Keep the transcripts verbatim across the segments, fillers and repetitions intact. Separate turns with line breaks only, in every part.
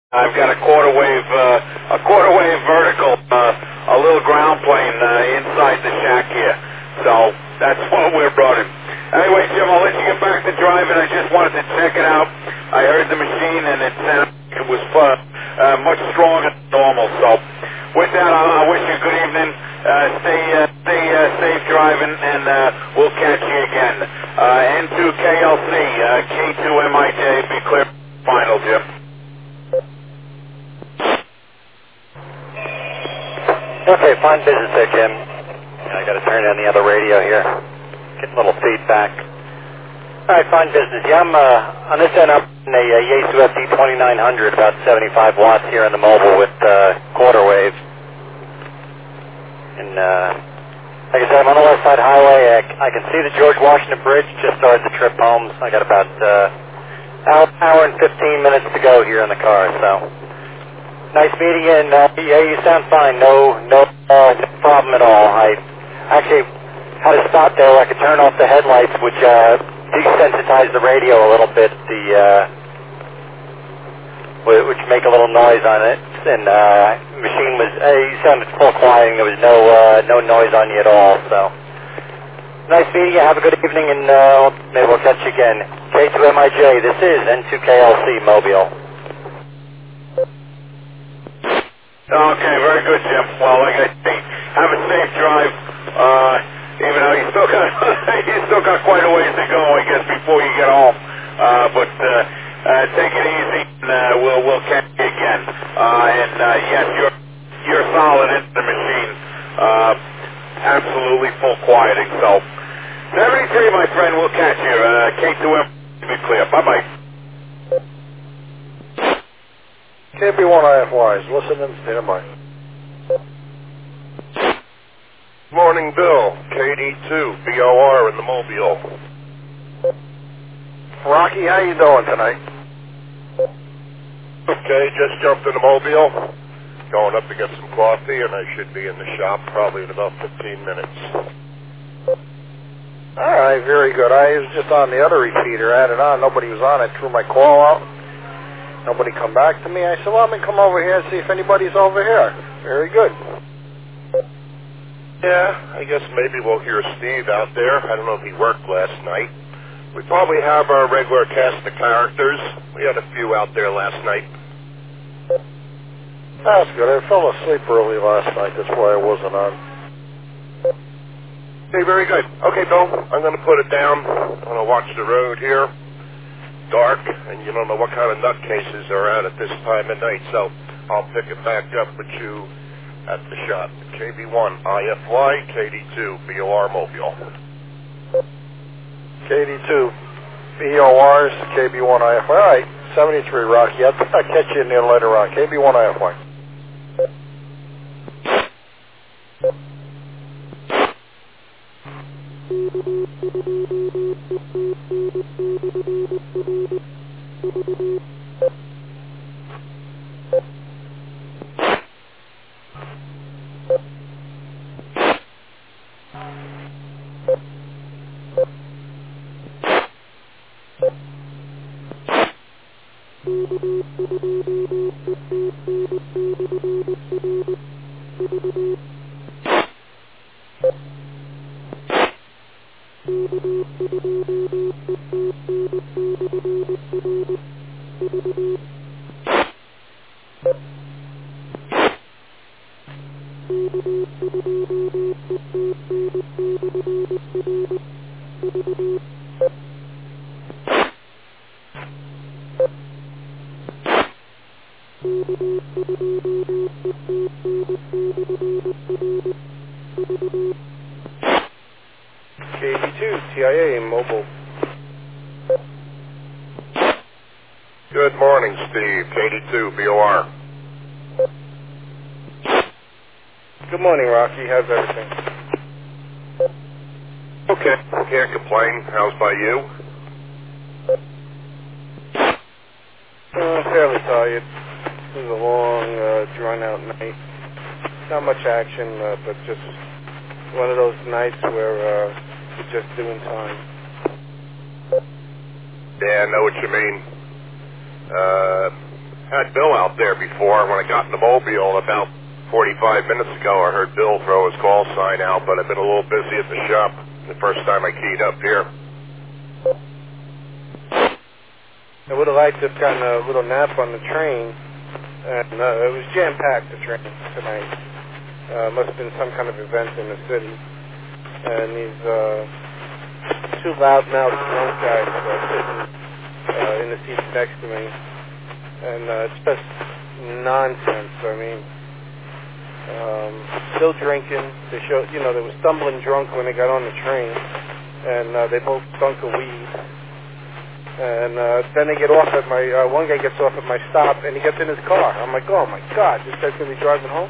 I've got a quarter wave, uh, a quarter wave vertical, uh, a little ground plane uh, inside the shack here. So that's what we're brought in. Anyway, Jim, I'll let you get back to driving. I just wanted to check it out. I heard the machine and it sounded like it was fun, uh, much stronger than normal. So with that, I, I wish you a good evening. Uh, stay, uh, stay uh, safe driving, and uh, we'll catch you again. Uh, N two K L C, uh, K two M I J, be clear final, Jim.
Okay, fine business there, Jim. I got to turn on the other radio here. Get a little feedback. All right, fine business. Yeah, I'm uh, on this end up in a uh, Yaesu F D twenty-nine hundred, about seventy-five watts here in the mobile with uh, quarter wave. And uh, like I said, I'm on the West Side Highway. I, I can see the George Washington Bridge. Just started the trip home. I got about uh, hour, hour and fifteen minutes to go here in the car. So nice meeting you. And uh, yeah, you sound fine. No, no, uh, no problem at all. I actually had to stop there where I could turn off the headlights, which uh, desensitized the radio a little bit. The uh, which make a little noise on it, and uh, machine was, uh, you sounded full quiet, and there was no uh, no noise on you at all, so. Nice meeting you, have a good evening, and uh, maybe we'll catch you again. K two M I J, this is N two K L C Mobile.
Okay, very good, Jim. Well, like I say, have a safe drive, uh, even though you still got, you still got quite a ways to go, I guess, before you get home, uh, but, uh, Uh, take it easy, and uh, we'll we'll catch you again. Uh, and uh, yes, you're you're solid into the machine. Uh, absolutely full quieting. So seventy-three, my friend. We'll catch you. Uh, K two M, be clear. Bye bye.
K B one I F Ys. Listen and stand by.
Morning, Bill. K D two B O R in the Mobile.
Rocky, how you doing tonight?
Okay, just jumped in the Mobile, going up to get some coffee, and I should be in the shop probably in about fifteen minutes.
All right, very good. I was just on the other repeater, I had it on, nobody was on. I threw my call out, nobody come back to me. I said, well, let me come over here and see if anybody's over here. Very good.
Yeah, I guess maybe we'll hear Steve out there. I don't know if he worked last night. We probably have our regular cast of characters. We had a few out there last night.
That's good. I fell asleep early last night. That's why I wasn't on.
Okay, very good. Okay, Bill, I'm going to put it down. I'm going to watch the road here. Dark, and you don't know what kind of nutcases are out at this time of night, so I'll pick it back up with you at the shop. K B one I F Y, K D two B O R Mobile.
K D two B O Rs, K B one I F Y. All right, seventy-three, Rocky. I'll, I'll catch you in there later on. K B one I F Y. K D two T I A Mobile.
Good morning, Steve. K D two B O R.
Good morning, Rocky. How's everything?
Okay, can't complain. How's by you?
Uh, fairly tired. It was a long, uh, drawn-out night. Not much action, uh, but just one of those nights where uh, you're just doing time.
Yeah, I know what you mean. Uh, had Bill out there before. When I got in the Mobile about forty-five minutes ago, I heard Bill throw his call sign out, but I've been a little busy at the shop the first time I keyed up here.
I would have liked to have gotten a little nap on the train, and uh, it was jam-packed, the train tonight. Uh, must have been some kind of event in the city. And these uh, two loud-mouthed drunk guys uh, sitting uh, in the seats next to me. And uh, it's just nonsense. I mean, um, still drinking. They showed, you know, they were stumbling drunk when they got on the train. And uh, they both stunk a weed. And uh, then they get off at my, uh, one guy gets off at my stop, and he gets in his car. I'm like, oh my God, this guy's going to be driving home?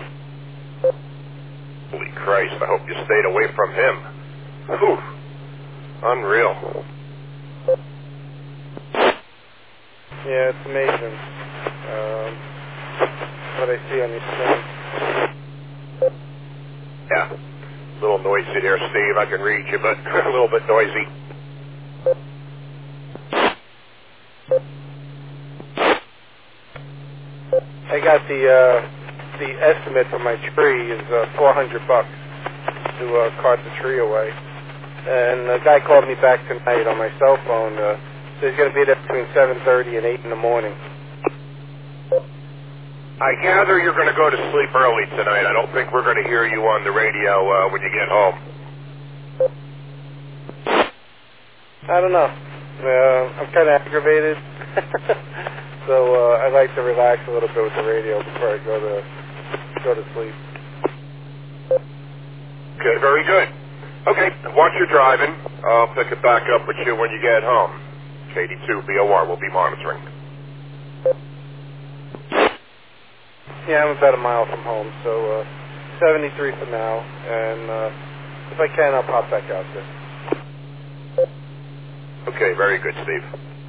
Holy Christ, I hope you stayed away from him. Whew. Unreal.
Yeah, it's amazing um, what I see on these things.
Yeah. A little noisy there, Steve. I can read you, but a little bit noisy.
I got the uh, the estimate for my tree is uh, four hundred bucks to uh, cart the tree away. And a guy called me back tonight on my cell phone. Uh, so he's going to be there between seven thirty and eight in the morning.
I gather you're going to go to sleep early tonight. I don't think we're going to hear you on the radio uh, when you get home.
I don't know. Uh, I'm kind of aggravated. So uh, I like to relax a little bit with the radio before I go to go to sleep.
Good, very good. Okay, watch your driving. I'll pick it back up with you when you get home. K D two B O R will be monitoring.
Yeah, I'm about a mile from home, so uh, seventy-three for now, and uh, if I can, I'll pop back out there.
Okay, very good, Steve.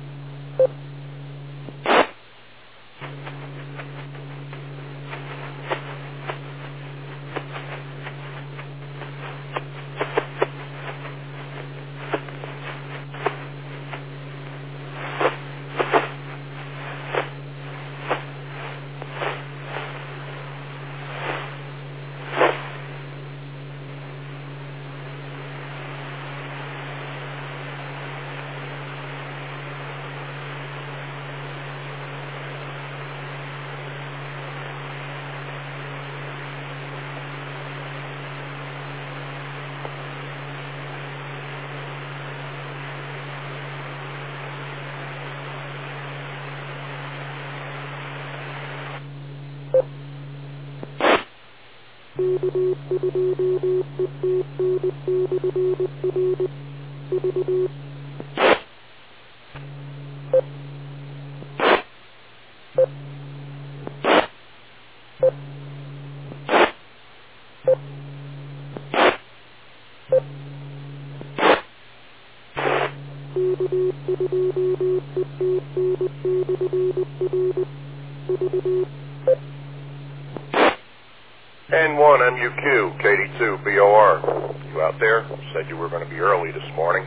N one M U Q, K D two B O R. You out there? Said you were going to be early this morning.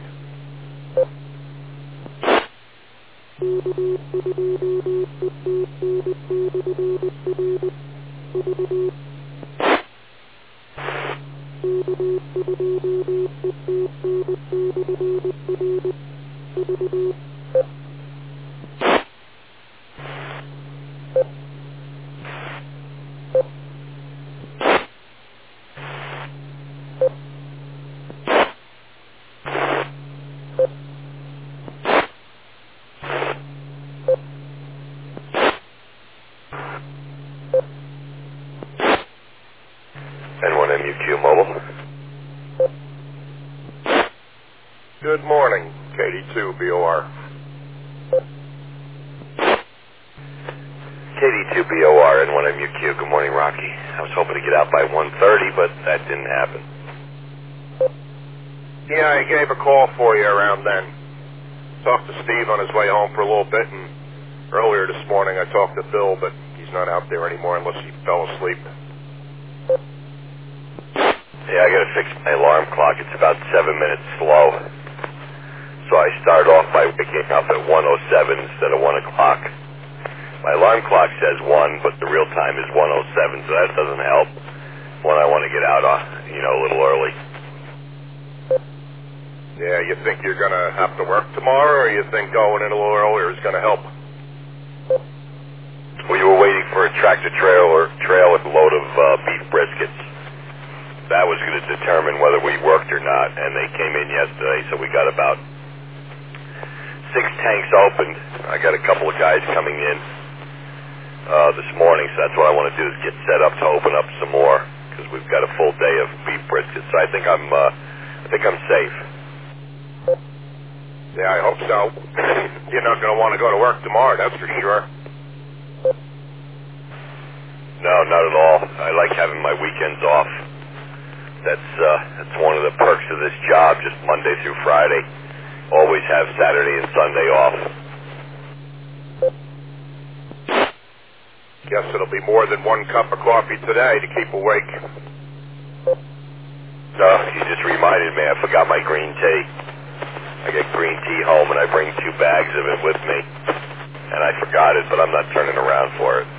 N one M U Q mobile. Good morning, K D two B O R.
K D two B O R N one M U Q. Good morning, Rocky. I was hoping to get out by one thirty, but that didn't happen.
Yeah, I gave a call for you around then. Talked to Steve on his way home for a little bit, and earlier this morning I talked to Bill, but he's not out there anymore unless he fell asleep.
Yeah, I gotta fix my alarm clock. It's about seven minutes slow. So I start off by waking up at one oh seven instead of one o'clock. my alarm clock says one, but the real time is one oh seven, so that doesn't help when I want to get out, uh, you know, a little early.
Yeah, you think you're going to have to work tomorrow, or you think going in a little earlier is going to help?
We were waiting for a tractor trailer trail with a load of uh, beef briskets. That was going to determine whether we worked or not, and they came in yesterday, so we got about six tanks opened. I got a couple of guys coming in uh, this morning, so that's what I want to do is get set up to open up some more, because we've got a full day of beef briskets. So I think I'm, uh, I think I'm safe.
Yeah, I hope so. You're not going to want to go to work tomorrow, that's for sure.
No, not at all. I like having my weekends off. That's uh, that's one of the perks of this job, just Monday through Friday. Always have Saturday and Sunday off.
Guess it'll be more than one cup of coffee today to keep awake.
No, you just reminded me. I forgot my green tea. I get green tea home, and I bring two bags of it with me. And I forgot it, but I'm not turning around for it.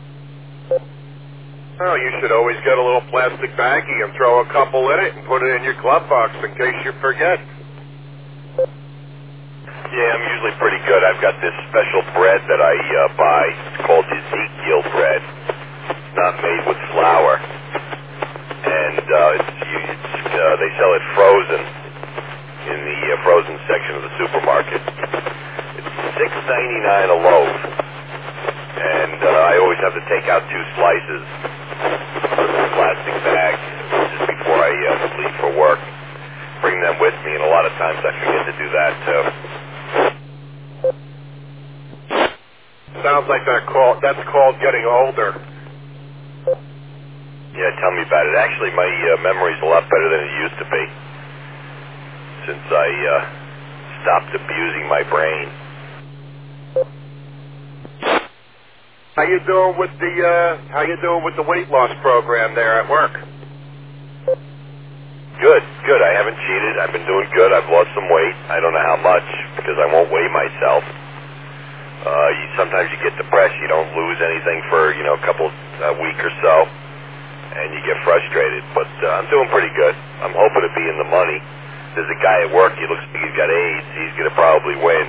Oh, you should always get a little plastic baggie and throw a couple in it and put it in your glove box in case you forget.
Yeah, I'm usually pretty good. I've got this special bread that I uh, buy. It's called Ezekiel bread. It's not made with flour. And uh, it's, it's, uh, they sell it frozen in the uh, frozen section of the supermarket. It's six ninety-nine a loaf. And uh, I always have to take out two slices, put them in plastic bags just before I uh, leave for work. Bring them with me, and a lot of times I forget to do that too.
Sounds like that call, that's called getting older.
Yeah, tell me about it. Actually, my uh, memory's a lot better than it used to be since I uh, stopped abusing my brain.
How you doing with the uh, How you doing with the weight loss program there at work?
Good, good. I haven't cheated. I've been doing good. I've lost some weight. I don't know how much because I won't weigh myself. Uh, you, sometimes you get depressed. You don't lose anything for, you know, a couple, a week or so, and you get frustrated. But uh, I'm doing pretty good. I'm hoping to be in the money. There's a guy at work. He looks like he's got AIDS. He's going to probably win.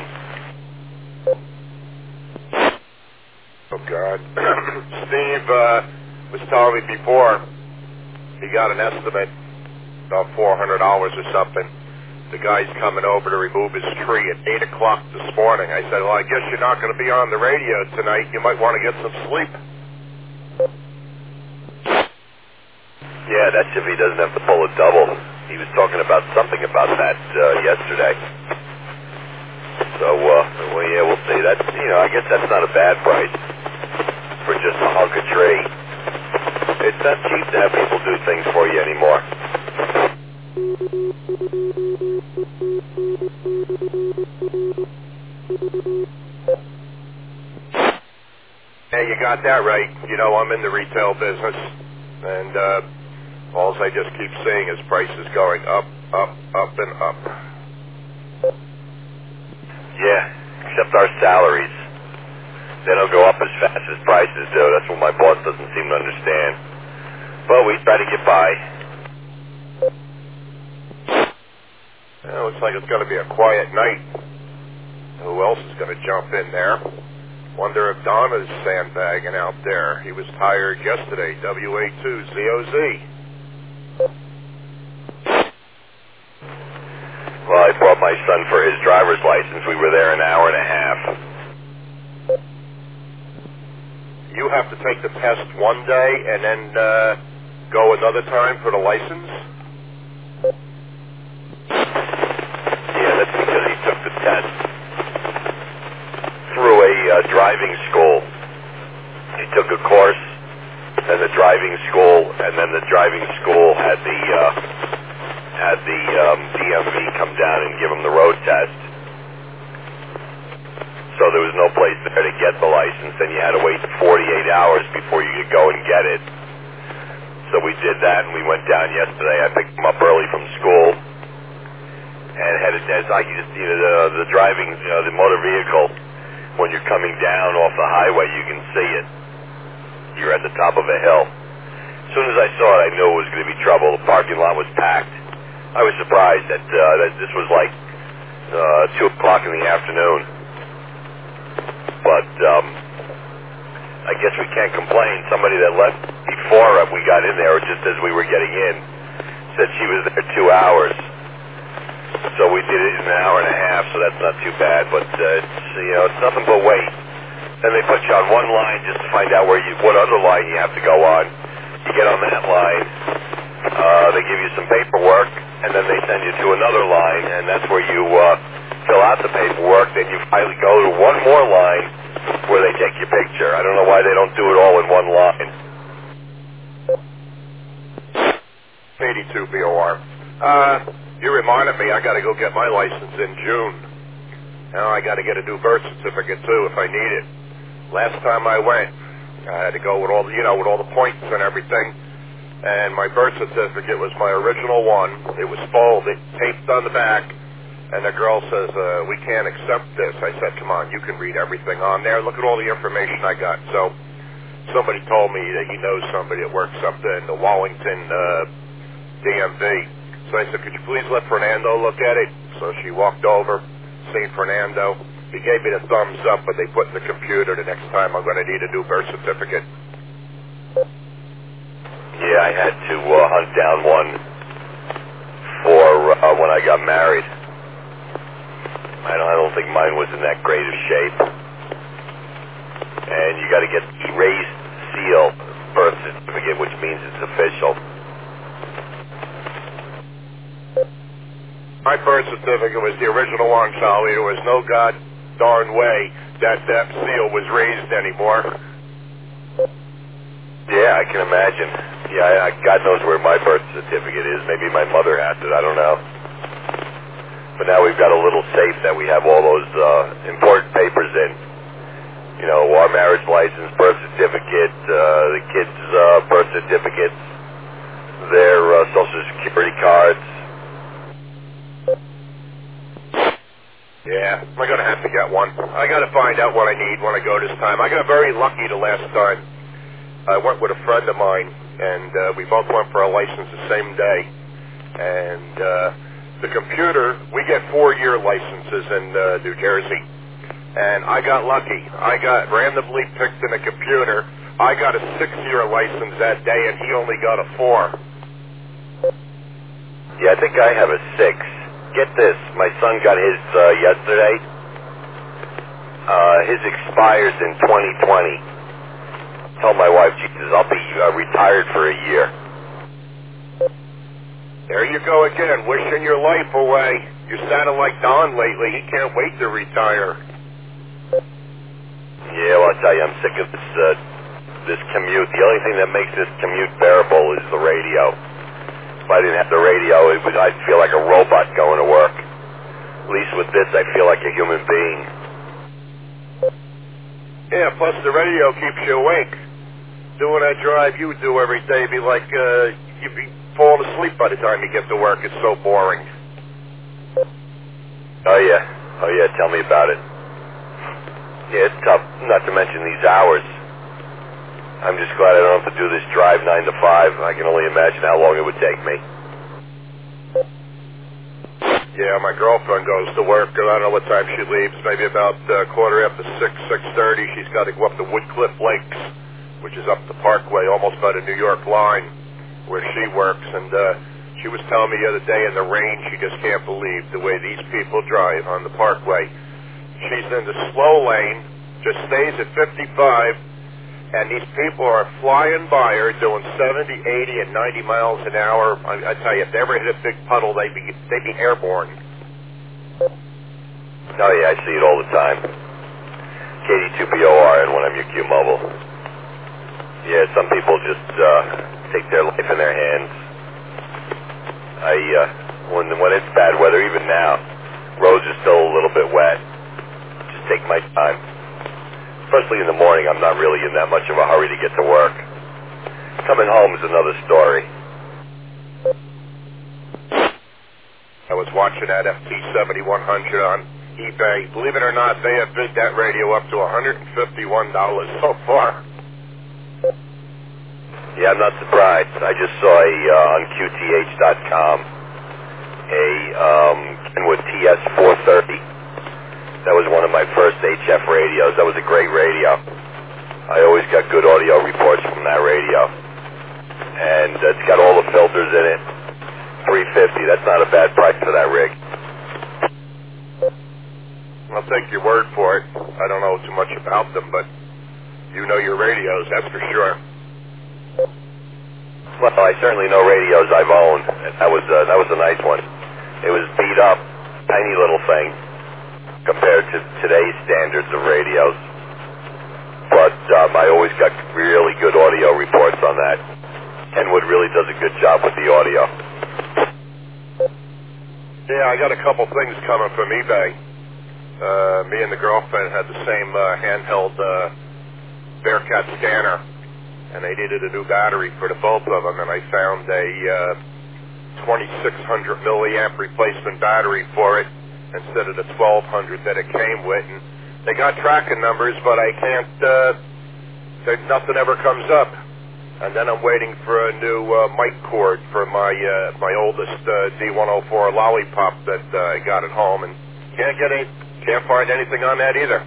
Oh, God. Steve uh, was telling me before he got an estimate about four hundred dollars or something. The guy's coming over to remove his tree at eight o'clock this morning. I said, well, I guess you're not going to be on the radio tonight. You might want to get some sleep.
Yeah, that's if he doesn't have to pull a double. He was talking about something about that uh, yesterday. So, uh, well, yeah, we'll see. That's, you know, I guess that's not a bad price for just a hunk of tree. It's not cheap to have people do things for you anymore.
Yeah, you got that right. You know, I'm in the retail business, and uh, all I just keep seeing is prices going up, up, up, and up.
Yeah, except our salaries. They don't go up as fast as prices do. That's what my boss doesn't seem to understand. But we try to get by.
Well, looks like it's going to be a quiet night. Who else is going to jump in there? Wonder if Donna's sandbagging out there. He was tired yesterday, W A two Z O Z.
Well, I brought my son for his driver's license. We were there an hour and a half.
You have to take the test one day and then uh, go another time for the license?
Yeah, that's because he took the test through a uh, driving school. He took a course, then the driving school, and then the driving school had the uh, had the um, D M V come down and give him the road test. So there was no place there to get the license, and you had to wait forty-eight hours before you could go and get it. So we did that, and we went down yesterday. I picked him up early from school, and headed as I just, you know, the, the driving, you know, the motor vehicle when you're coming down off the highway, you can see it. You're at the top of a hill. As soon as I saw it, I knew it was going to be trouble. The parking lot was packed. I was surprised that, uh, that this was like uh, two o'clock in the afternoon. But um, I guess we can't complain. Somebody that left before we got in there, or just as we were getting in, said she was there two hours. So we did it in an hour and a half, so that's not too bad. But uh, it's, you know, it's nothing but wait. Then they put you on one line just to find out where you, what other line you have to go on. You get on that line, uh, they give you some paperwork, and then they send you to another line, and that's where you uh, fill out the paperwork. Then you finally go to one more line where they take your picture. I don't know why they don't do it all in one line.
eighty-two B O R. Uh, you reminded me I got to go get my license in June. Now I got to get a new birth certificate too if I need it. Last time I went, I had to go with all the, you know, with all the points and everything. And my birth certificate was my original one. It was folded, taped on the back. And the girl says, uh, we can't accept this. I said, come on, you can read everything on there. Look at all the information I got. So somebody told me that he knows somebody that works up there in the Wallington uh, D M V. So I said, could you please let Fernando look at it? So she walked over, seen Fernando. He gave me the thumbs up, but they put in the computer the next time I'm going to need a new birth certificate.
Yeah, I had to uh, hunt down one for uh, when I got married. I don't, I don't think mine was in that great of shape. And you got to get the raised seal birth certificate, which means it's official.
My birth certificate was the original one, Charlie. There was no god darn way that that seal was raised anymore.
Yeah, I can imagine. Yeah, I, God knows where my birth certificate is. Maybe my mother has it. I don't know. But now we've got a little safe that we have all those uh, important papers in. You know, our marriage license, birth certificate, uh, the kids' uh, birth certificates, their uh, social security cards.
Yeah, I'm going to have to get one. I got to find out what I need when I go this time. I got very lucky the last time. I went with a friend of mine, and uh, we both went for our license the same day. And uh, the computer, we get four-year licenses in uh, New Jersey. And I got lucky. I got randomly picked in a computer. I got a six-year license that day, and he only got a four.
Yeah, I think I have a six. Get this, my son got his uh, yesterday. Uh, his expires in twenty twenty. Told my wife, Jesus, I'll be uh, retired for a year.
There you go again, wishing your life away. You sounded like Don lately. He can't wait to retire.
Yeah, well, I'll tell you, I'm sick of this uh, this commute. The only thing that makes this commute bearable is the radio. If I didn't have the radio, it would, I'd feel like a robot going to work. At least with this, I feel like a human being.
Yeah, plus the radio keeps you awake. Doing that drive you do every day, be like uh, you'd be falling asleep by the time you get to work. It's so boring.
Oh, yeah. Oh, yeah, tell me about it. Yeah, it's tough, not to mention these hours. I'm just glad I don't have to do this drive nine to five. I can only imagine how long it would take me.
Yeah, my girlfriend goes to work, and I don't know what time she leaves. Maybe about uh, quarter after six, six thirty. She's got to go up to Woodcliff Lakes, which is up the Parkway, almost by the New York line, where she works. And uh, she was telling me the other day in the rain, she just can't believe the way these people drive on the Parkway. She's in the slow lane, just stays at fifty-five. And these people are flying by her doing seventy, eighty, and ninety miles an hour. I, I tell you, if they ever hit a big puddle, they'd be, they'd be airborne.
Oh, yeah, I see it all the time. K D two B O R and when I'm your Q Mobile. Yeah, some people just uh, take their life in their hands. I, uh, when, when it's bad weather, even now, roads are still a little bit wet. Just take my time. Especially in the morning, I'm not really in that much of a hurry to get to work. Coming home is another story.
I was watching that F T seventy-one hundred on eBay. Believe it or not, they have bid that radio up to one hundred fifty-one dollars so far.
Yeah, I'm not surprised. I just saw a uh, on Q T H dot com a um, Kenwood T S four thirty. That was one of my first H F radios. That was a great radio. I always got good audio reports from that radio, and it's got all the filters in it. three fifty. That's not a bad price for that rig.
I'll take your word for it. I don't know too much about them, but you know your radios, that's for sure.
Well, I certainly know radios I've owned. That was uh, that was a nice one. It was beat up, tiny little thing compared to today's standards of radios. But um, I always got really good audio reports on that. Kenwood really does a good job with the audio.
Yeah, I got a couple things coming from eBay. Uh, me and the girlfriend had the same uh, handheld uh, Bearcat scanner, and they needed a new battery for the both of them, and I found a uh, twenty-six hundred milliamp replacement battery for it instead of the twelve hundred that it came with. And they got tracking numbers, but I can't, uh, there, nothing ever comes up. And then I'm waiting for a new uh, mic cord for my uh, my oldest uh, D one oh four Lollipop that uh, I got at home, and can't get any, can't find anything on that either.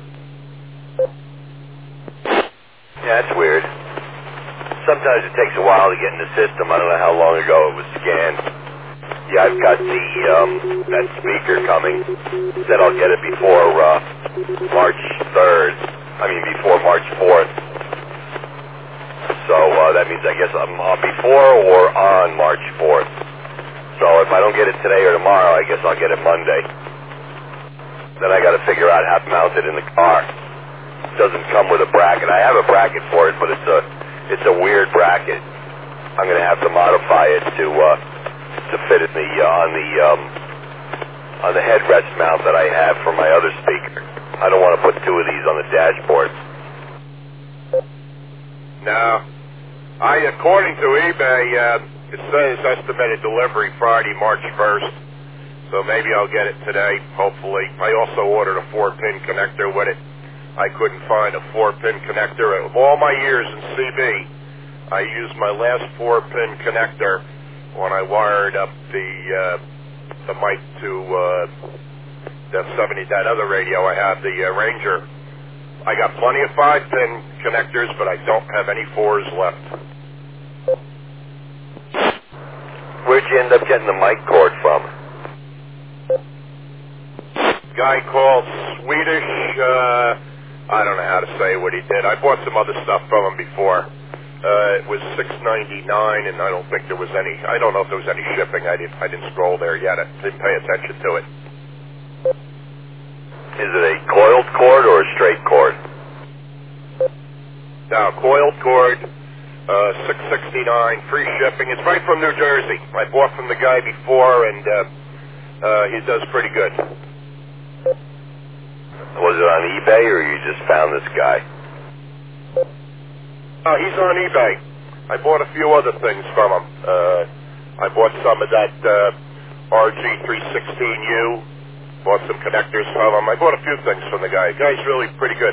Yeah, that's weird. Sometimes it takes a while to get in the system. I don't know how long ago it was scanned. Yeah, I've got the um, that speaker coming. Said I'll get it before uh, March third. I mean before March fourth. So uh, that means I guess I'm uh, before or on March fourth. So if I don't get it today or tomorrow, I guess I'll get it Monday. Then I got to figure out how to mount it in the car. It doesn't come with a bracket. I have a bracket for it, but it's a it's a weird bracket. I'm going to have to modify it to uh, to fit in the uh, on the um, on the headrest mount that I have for my other speaker. I don't want to put two of these on the dashboard.
Now, I according to eBay, uh, it says estimated delivery Friday, March first. So maybe I'll get it today, hopefully. I also ordered a four-pin connector with it. I couldn't find a four-pin connector. Of all my years in C B, I used my last four-pin connector when I wired up the uh, the mic to uh, that seventy, that other radio I have, the uh, Ranger. I got plenty of five-pin connectors, but I don't have any fours left.
Where'd you end up getting the mic cord from?
Guy called Swedish, uh, I don't know how to say what he did. I bought some other stuff from him before. Uh, it was six ninety-nine, and I don't think there was any, I don't know if there was any shipping. I didn't, I didn't scroll there yet. I didn't pay attention to it.
Is it a coiled cord or a straight cord?
Now, coiled cord, uh, six sixty-nine, free shipping. It's right from New Jersey. I bought from the guy before, and uh, uh, he does pretty good.
Was it on eBay, or you just found this guy?
Uh, he's on eBay. I bought a few other things from him. Uh, I bought some of that uh, R G three sixteen U. Bought some connectors from him. I bought a few things from the guy. The guy's really pretty good.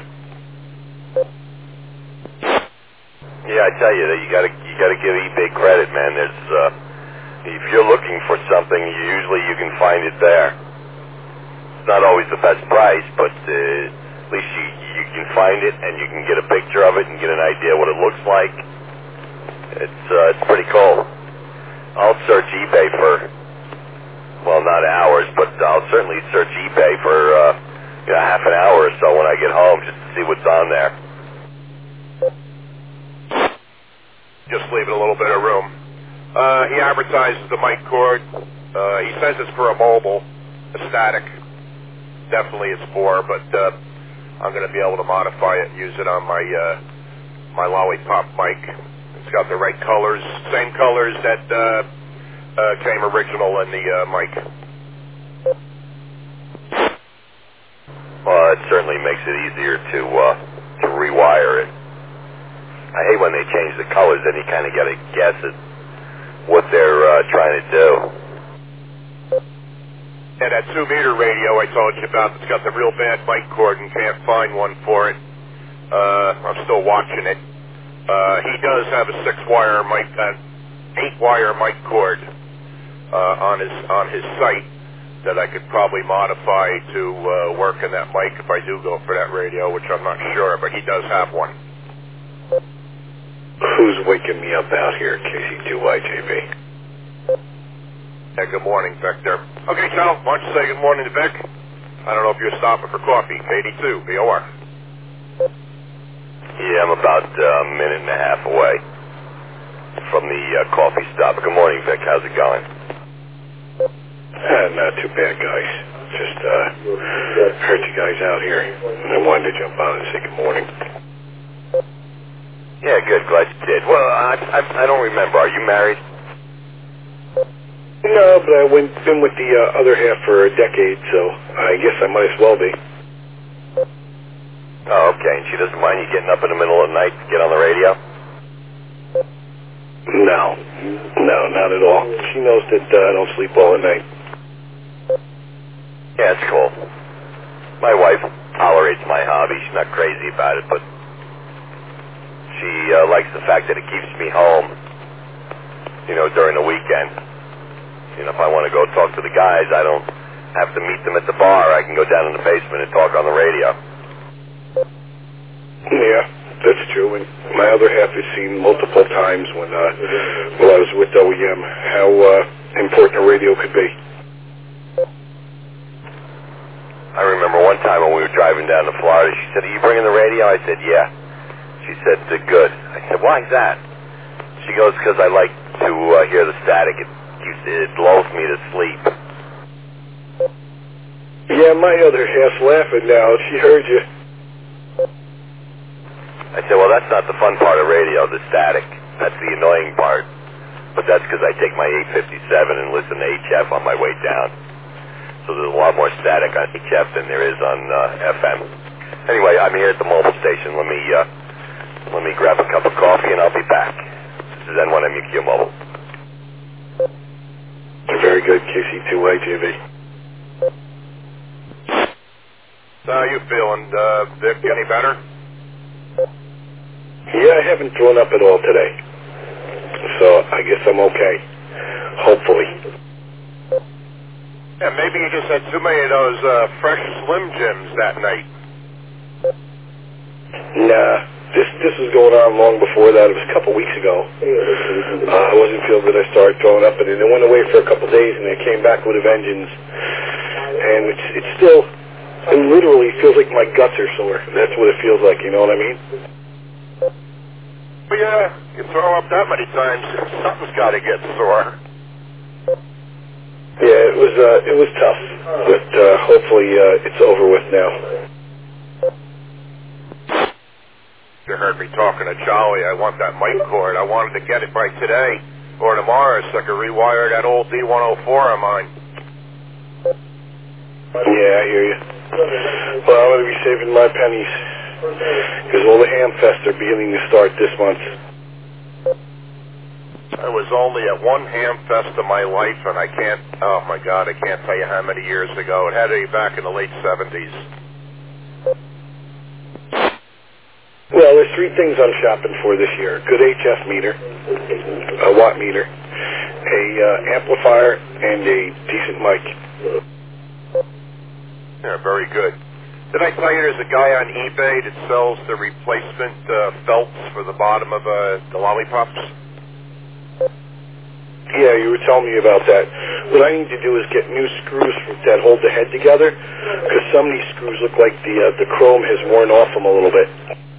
Yeah, I tell you that you gotta you gotta give eBay credit, man. There's uh, if you're looking for something, usually you can find it there. It's not always the best price, but uh, at least you you can find it and you can get a picture of it and get an idea what it looks like. It's uh, it's pretty cool. I'll search eBay for. Well, not hours, but I'll certainly search eBay for uh, you know, half an hour or so when I get home just to see what's on there.
Just leaving a little bit of room. Uh, he advertises the mic cord. Uh, he says it's for a mobile, a static. Definitely it's for, but uh, I'm going to be able to modify it and use it on my uh, my Lollipop mic. It's got the right colors, same colors that uh, uh, came original in the uh, mic.
Well, it certainly makes it easier to uh, to rewire it. I hate when they change the colors, then you kind of got to guess at what they're uh, trying to do.
Yeah, that two-meter radio I told you about that's got the real bad mic cord and can't find one for it. Uh, I'm still watching it. Uh, he does have a six-wire mic, uh, eight-wire mic cord uh, on his on his site that I could probably modify to uh, work in that mic if I do go for that radio, which I'm not sure, but he does have one.
Who's waking me up out here, K C two Y J B?
Yeah, good morning, Vic there. Okay, Sal, why don't you say good morning to Vic? I don't know if you're stopping for coffee. eighty-two, B O R.
Yeah, I'm about uh, a minute and a half away from the uh, coffee stop. Good morning, Vic. How's it going?
Uh, not too bad, guys. Just uh, heard you guys out here, and I wanted to jump on and say good morning.
Yeah, good. Glad you did. Well, I, I, I don't remember. Are you married?
No, but I went, been with the uh, other half for a decade, so I guess I might as well be.
Oh, okay. And she doesn't mind you getting up in the middle of the night to get on the radio?
No. No, not at all. She knows that uh, I don't sleep all at night.
Yeah, it's cool. My wife tolerates my hobby. She's not crazy about it, but she uh, likes the fact that it keeps me home, you know, during the weekend. You know, if I want to go talk to the guys, I don't have to meet them at the bar. I can go down in the basement and talk on the radio.
Yeah, that's true. And my other half has seen multiple times when, uh, while I was with O E M, how uh, important a radio could be.
I remember one time when we were driving down to Florida, she said, "Are you bringing the radio?" I said, "Yeah." She said, "Good." I said, "Why is that?" She goes, "Because I like to uh, hear the static. It keeps, it lulls me to sleep."
Yeah, my other half's laughing now. She heard you.
I said, "Well, that's not the fun part of radio, the static. That's the annoying part. But that's because I take my eight fifty-seven and listen to H F on my way down. So there's a lot more static on H F than there is on uh, F M. Anyway, I'm here at the mobile station. Let me uh, let me grab a cup of coffee and I'll be back. This is N one M U Q Mobile.
Very good, K C two Y J B.
So how you feeling, uh, Vic? Any better?
Yeah, I haven't thrown up at all today. So I guess I'm okay. Hopefully.
Yeah, maybe you just had too many of those uh, fresh Slim Jims that night.
Nah, this this was going on long before that. It was a couple weeks ago. Uh, I wasn't feeling that I started throwing up, and it went away for a couple days, and it came back with a vengeance. And it's it's still, it literally feels like my guts are sore. That's what it feels like. You know what I mean?
Well, yeah, you throw up that many times, something's got to get sore.
Yeah, it was uh, it was tough, but uh, hopefully uh, it's over with now.
You heard me talking to Charlie. I want that mic cord. I wanted to get it by today or tomorrow so I could rewire that old D one oh four of mine.
Yeah, I hear you. Well, I'm going to be saving my pennies because all the ham fests are beginning to start this month.
I was only at one ham fest of my life, and I can't, oh my God, I can't tell you how many years ago. It had to be back in the late seventies.
Well, there's three things I'm shopping for this year. Good H F meter, a watt meter, a uh, amplifier, and a decent mic.
Yeah, very good. Did I tell you there's a guy on eBay that sells the replacement uh, felts for the bottom of uh, the lollipops?
Yeah, you were telling me about that. What I need to do is get new screws that hold the head together, because some of these screws look like the uh, the chrome has worn off them a little bit.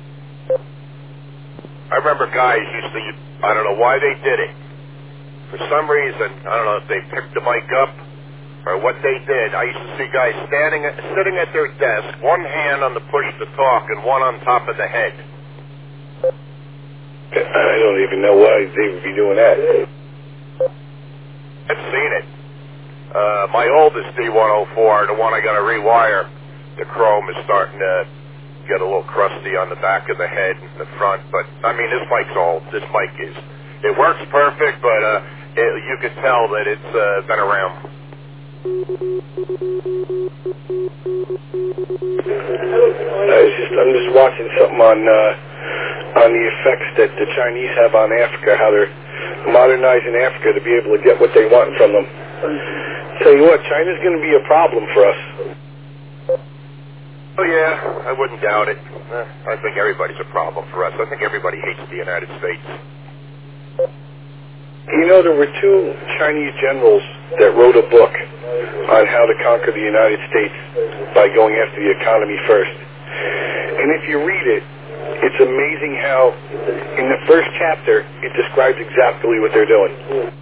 I remember guys used to, I don't know why they did it. For some reason, I don't know if they picked the mic up or what they did. I used to see guys standing, at, sitting at their desk, one hand on the push to talk and one on top of the head.
I don't even know why they would be doing that.
I've seen it. Uh, my oldest D one oh four, the one I got to rewire, the chrome is starting to get a little crusty on the back of the head and the front. But, I mean, this mic's all, this mic is, it works perfect, but uh, it, you could tell that it's uh, been around.
I was just, I'm just watching something on uh, on the effects that the Chinese have on Africa, how they're modernizing Africa to be able to get what they want from them. Tell you what, China's going to be a problem for us.
Oh, yeah, I wouldn't doubt it. Uh, I think everybody's a problem for us. I think everybody hates the United States.
You know, there were two Chinese generals that wrote a book on how to conquer the United States by going after the economy first. And if you read it, it's amazing how in the first chapter it describes exactly what they're doing.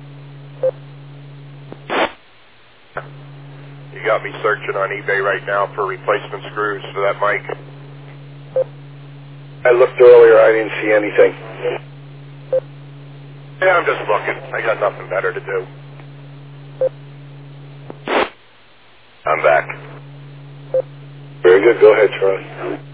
You got me searching on eBay right now for replacement screws for that mic.
I looked earlier, I didn't see anything.
Yeah, I'm just looking. I got nothing better to do.
I'm back.
Very good. Go ahead, Charlie.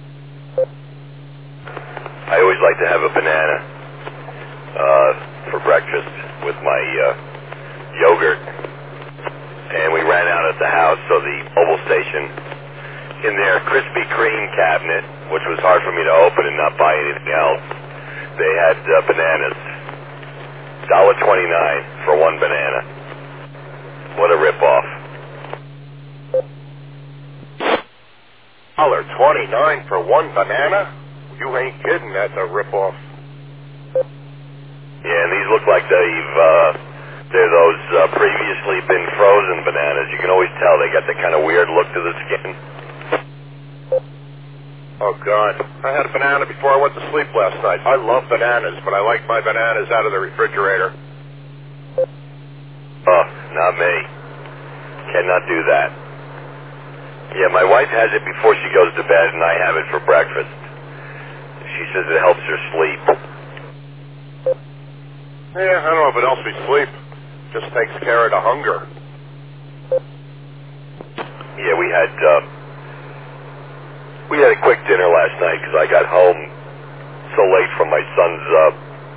I always like to have a banana uh, for breakfast with my uh, yogurt. And we ran out at the house, so the mobile station, in their Krispy Kreme cabinet, which was hard for me to open and not buy anything else, they had uh, bananas. one dollar twenty-nine for one banana. What a ripoff.
one dollar twenty-nine for one banana? You ain't kidding, that's a ripoff.
Yeah, and these look like they've, uh, they're those uh, previously been frozen bananas. You can always tell they got the kind of weird look to the skin.
Oh, God. I had a banana before I went to sleep last night. I love bananas, but I like my bananas out of the refrigerator.
Oh, not me. Cannot do that. Yeah, my wife has it before she goes to bed, and I have it for breakfast. She says it helps her sleep.
Yeah, I don't know if it helps me sleep. Just takes care of the hunger.
Yeah, we had uh, we had a quick dinner last night because I got home so late from my son's uh,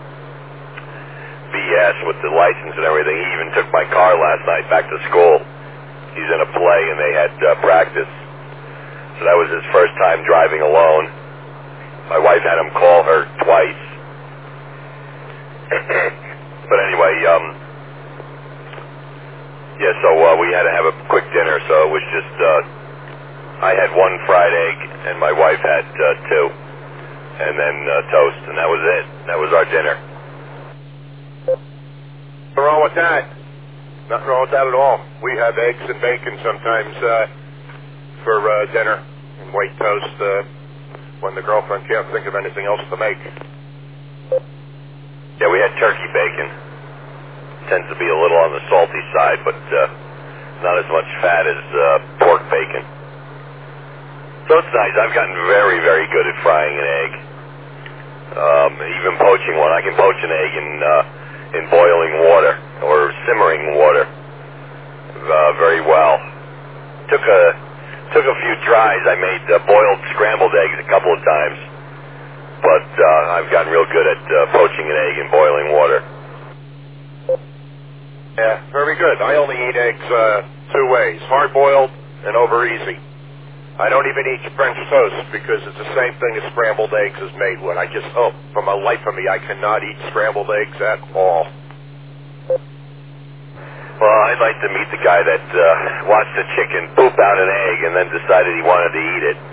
B S with the license and everything. He even took my car last night back to school. He's in a play and they had uh, practice. So that was his first time driving alone. My wife had him call her twice. But anyway, um, yeah, so uh, we had to have a quick dinner, so it was just, uh, I had one fried egg, and my wife had uh, two, and then uh, toast, and that was it. That was our dinner.
Nothing wrong with that. Nothing wrong with that at all. We have eggs and bacon sometimes uh, for uh, dinner, and white toast uh, when the girlfriend can't think of anything else to make.
Yeah, we had turkey bacon. Tends to be a little on the salty side, but uh, not as much fat as uh, pork bacon. So it's nice. I've gotten very, very good at frying an egg. Um, even poaching one. I can poach an egg in uh, in boiling water or simmering water uh, very well. Took a took a few tries. I made uh, boiled scrambled eggs a couple of times, but uh, I've gotten real good at uh, poaching an egg in boiling water.
Yeah, very good. I only eat eggs uh, two ways, hard-boiled and over easy. I don't even eat French toast because it's the same thing as scrambled eggs is made with. I just, oh, for my life of me, I cannot eat scrambled eggs at all.
Well, I'd like to meet the guy that uh, watched a chicken poop out an egg and then decided he wanted to eat it.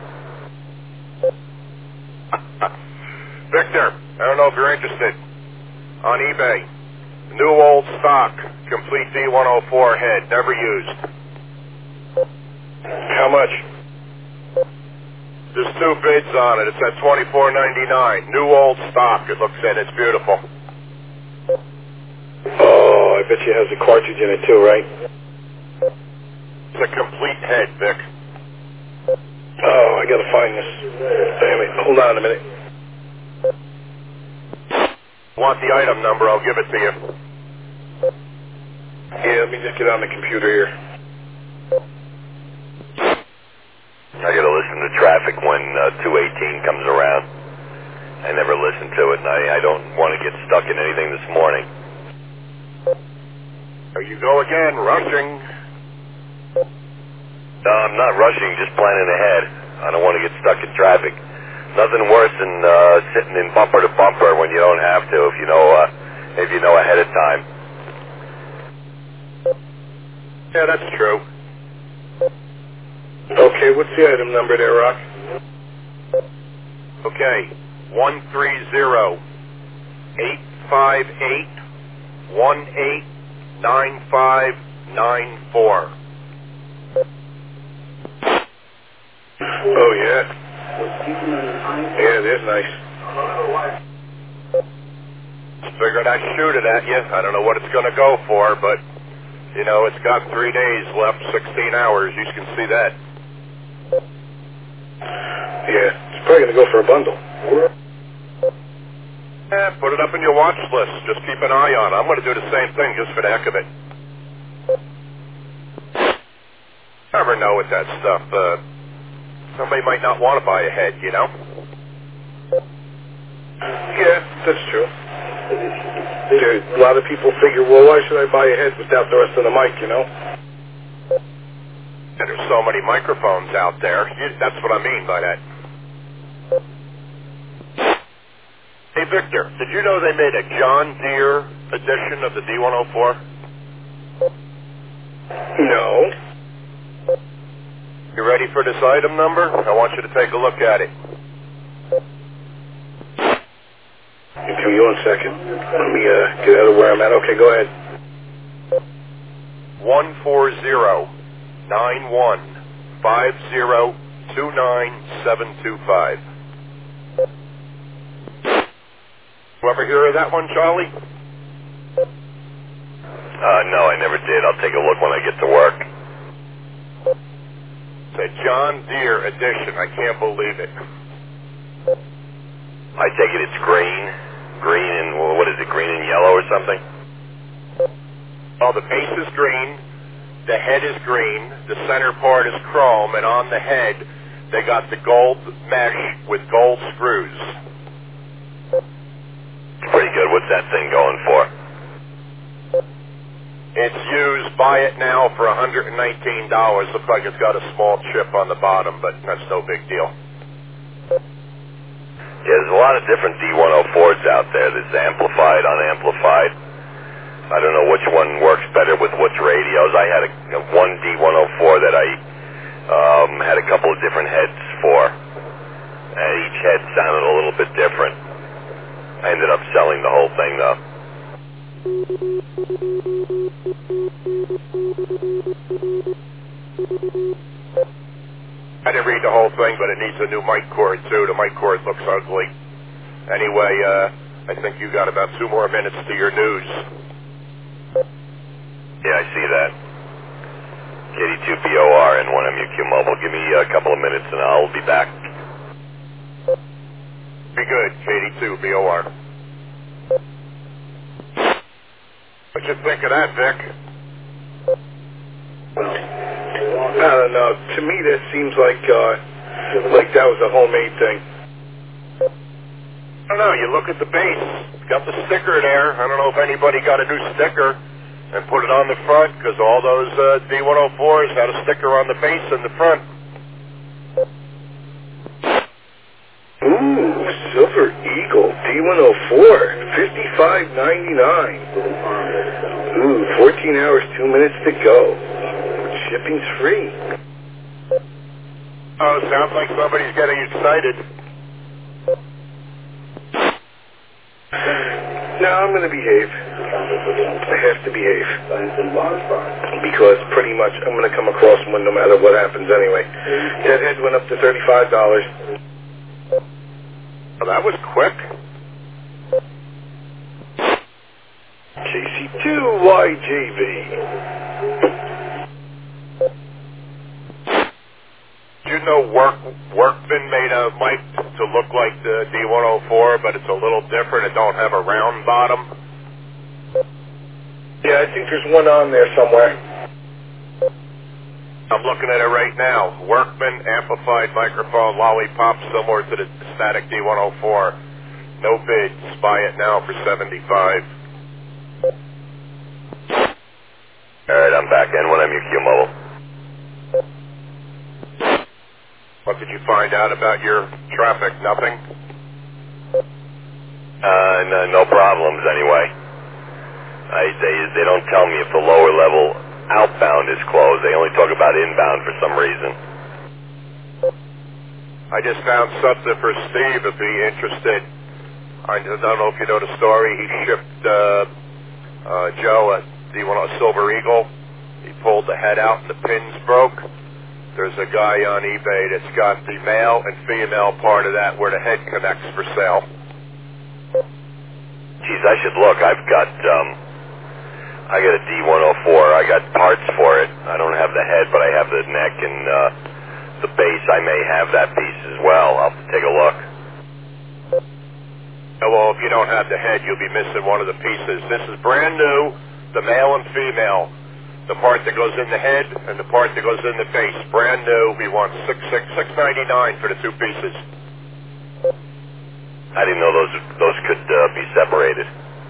Victor, I don't know if you're interested. On eBay, new old stock, complete D one oh four head, never used.
How much?
There's two bids on it. It's at twenty-four ninety-nine. New old stock. It looks in. It's beautiful.
Oh, I bet you it has a cartridge in it too, right?
It's a complete head, Vic.
Oh, I gotta find this. Damn it. Hold on a minute.
Want the item number? I'll give it to you.
Yeah, let me just get on the computer here.
I gotta listen to traffic when uh, two eighteen comes around. I never listen to it, and I, I don't want to get stuck in anything this morning.
There you go again, rushing.
No, I'm not rushing, just planning ahead. I don't want to get stuck in traffic. Nothing worse than uh, sitting in bumper to bumper when you don't have to, if you know uh, if you know ahead of time.
Yeah, that's true.
Okay, what's the item number there, Rock?
Okay, one three zero eight five eight one eight nine five nine four.
Oh, yeah. Yeah, it is nice.
Figured I'd shoot it at you. I don't know what it's going to go for, but, you know, it's got three days left, sixteen hours. You can see that.
Yeah, it's probably going to go for a bundle.
Eh, put it up in your watch list. Just keep an eye on it. I'm going to do the same thing just for the heck of it. Never know with that stuff. Uh, somebody might not want to buy ahead, you know?
Yeah, that's true. There, a lot of people figure, well, why should I buy ahead without the rest of the mic, you know?
And there's so many microphones out there. You, that's what I mean by that. Hey, Victor, did you know they made a John Deere edition of the D one oh four?
No.
You ready for this item number? I want you to take a look at it.
Give me one second. Let me uh, get out of where I'm at. Okay, go ahead.
One four zero nine one five zero two nine seven two five. You ever hear of that one, Charlie?
Uh, no, I never did. I'll take a look when I get to work.
It's a John Deere edition. I can't believe it.
I take it it's green. Green and, well, what is it, green and yellow or something?
Well, the base is green, the head is green, the center part is chrome, and on the head, they got the gold mesh with gold screws.
Pretty good. What's that thing going for?
It's used, buy it now for one hundred nineteen dollars. Looks like it's got a small chip on the bottom, but that's no big deal.
Yeah, there's a lot of different D one oh fours out there. There's amplified, unamplified. I don't know which one works better with which radios. I had a, a one D one oh four that I um, had a couple of different heads for, and each head sounded a little bit different. I ended up selling the whole thing, though.
I didn't read the whole thing, but it needs a new mic cord, too. The mic cord looks ugly. Anyway, uh, I think you got about two more minutes to your news.
Yeah, I see that. K D two B O R and one M U Q Mobile. Give me a couple of minutes and I'll be back.
Be good, K D two B O R. What you think of that, Vic?
I don't know. To me, that seems like uh, like that was a homemade thing.
I don't know. You look at the base. Got the sticker there. I don't know if anybody got a new sticker and put it on the front, because all those uh, D one oh fours had a sticker on the base in the front.
Ooh, Silver Eagle D one oh four, fifty-five ninety-nine. Ooh, fourteen hours, two minutes to go. Shipping's free.
Oh, sounds like somebody's getting excited.
No, I'm going to behave. I have to behave. Because pretty much I'm going to come across one no matter what happens anyway. That head went up to thirty-five dollars.
Well, that was quick.
K C two Y J V.
You know, work Workman made a mic to look like the D one oh four, but it's a little different. It don't have a round bottom.
Yeah, I think there's one on there somewhere.
I'm looking at it right now. Workman amplified microphone lollipop, similar to the static D one oh four. No bids. Buy it now for seventy-five.
All right, I'm back in when I'm U Q Mobile.
What did you find out about your traffic? Nothing?
Uh, no, no problems anyway. I, they, they don't tell me if the lower level outbound is closed. They only talk about inbound for some reason.
I just found something for Steve if he's interested. I don't know if you know the story. He shipped uh, uh, Joe a D one a Silver Eagle. He pulled the head out and the pins broke. There's a guy on eBay that's got the male and female part of that where the head connects for sale.
Geez, I should look. I've got, um, I got a D one oh four. I got parts for it. I don't have the head, but I have the neck and uh, the base. I may have that piece as well. I'll have to take a look.
Well, if you don't have the head, you'll be missing one of the pieces. This is brand new, the male and female. The part that goes in the head and the part that goes in the base. Brand new. We want six six six ninety nine for the two pieces.
I didn't know those those could uh, be separated.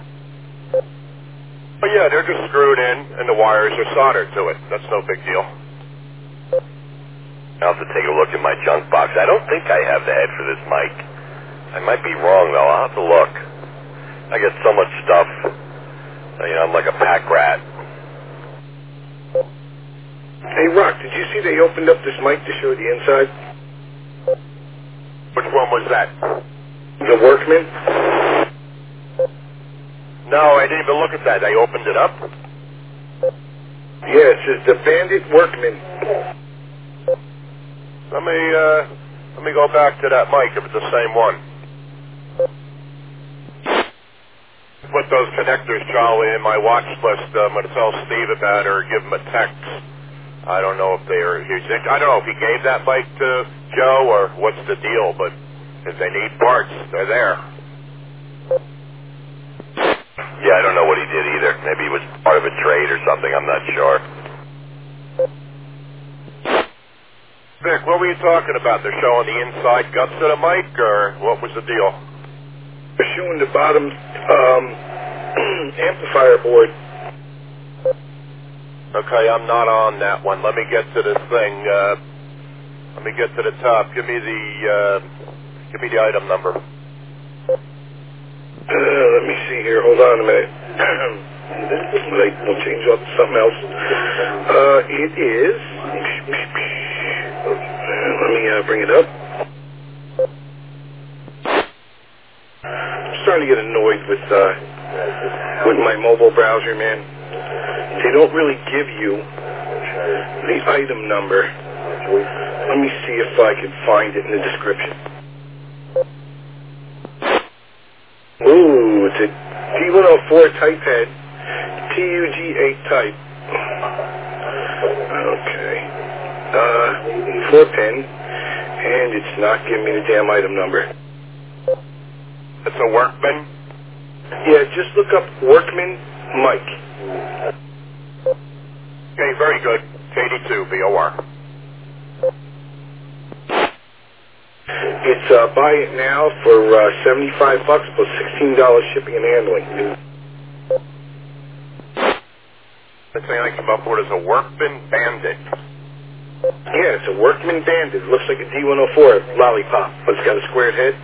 Oh yeah, they're just screwed in and the wires are soldered to it. That's no big deal.
I'll have to take a look in my junk box. I don't think I have the head for this mic. I might be wrong though. I'll have to look. I get so much stuff. You know, I'm like a pack rat.
Hey, Rock, did you see they opened up this mic to show the inside?
Which one was that?
The Workman?
No, I didn't even look at that. They opened it up?
Yeah, it says the Bandit Workman.
Let me, uh, let me go back to that mic if it's the same one. Put those connectors, Charlie, in my watch list. I'm going to tell Steve about it or give him a text. I don't know if they are, I don't know if he gave that mic to Joe or what's the deal, but if they need parts, they're there.
Yeah, I don't know what he did either. Maybe he was part of a trade or something. I'm not sure.
Vic, what were you talking about? They're showing the inside guts of the mic, or what was the deal?
They're showing the bottom um, amplifier board.
Okay, I'm not on that one. Let me get to this thing. Uh, let me get to the top. Give me the uh, give me the item number.
Uh, let me see here. Hold on a minute. Like, we'll change up to something else. Uh, it is. Let me uh, bring it up. I'm starting to get annoyed with uh, with my mobile browser, man. They don't really give you the item number. Let me see if I can find it in the description. Ooh, it's a D one oh four type head, T U G eight type. Okay. Uh, four pin, and it's not giving me the damn item number.
It's a Workman?
Yeah, just look up Workman Mike.
Okay, very good. K D two, V O R.
It's uh, buy it now for uh, seventy-five bucks plus sixteen dollars shipping and handling.
The thing I came up with is a Workman Bandit.
Yeah, it's a Workman Bandit. It looks like a D one oh four lollipop, but it's got a squared head.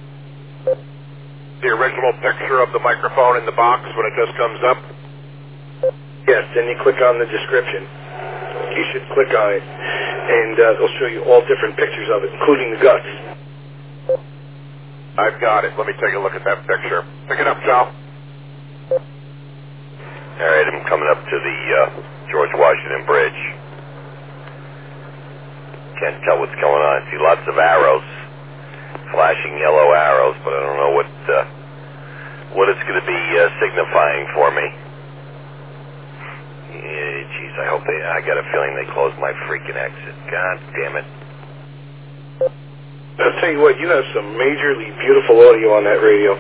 The original picture of the microphone in the box when it just comes up?
Yes, then you click on the description. You should click on it, and uh, they'll show you all different pictures of it, including the guts.
I've got it. Let me take a look at that picture. Pick it up, Sal.
All right, I'm coming up to the uh, George Washington Bridge. Can't tell what's going on. I see lots of arrows, flashing yellow arrows, but I don't know what uh, what it's going to be uh, signifying for me. Yeah, geez, I hope they. I got a feeling they closed my freaking exit. God damn it!
I'll tell you what, you have some majorly beautiful audio on that radio.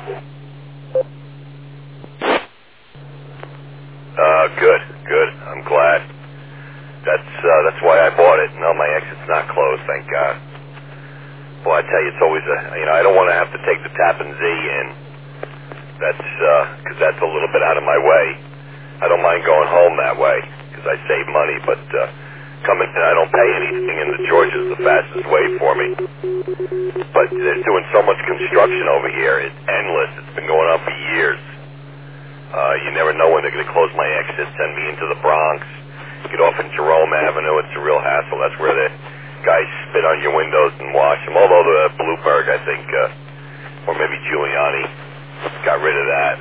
Uh, good, good. I'm glad. That's uh, that's why I bought it. No, my exit's not closed, thank God. Well, I tell you, it's always a, you know, I don't want to have to take the Tappan Z in. That's, uh, because that's a little bit out of my way. I don't mind going home that way, because I save money, but, uh, come in and I don't pay anything, and the Georgia's the fastest way for me. But they're doing so much construction over here. It's endless. It's been going on for years. Uh, you never know when they're going to close my exit, send me into the Bronx, get off in Jerome Avenue. It's a real hassle. That's where the guys spit on your windows and wash them. Although the Bloomberg, I think, uh, or maybe Giuliani, got rid of that.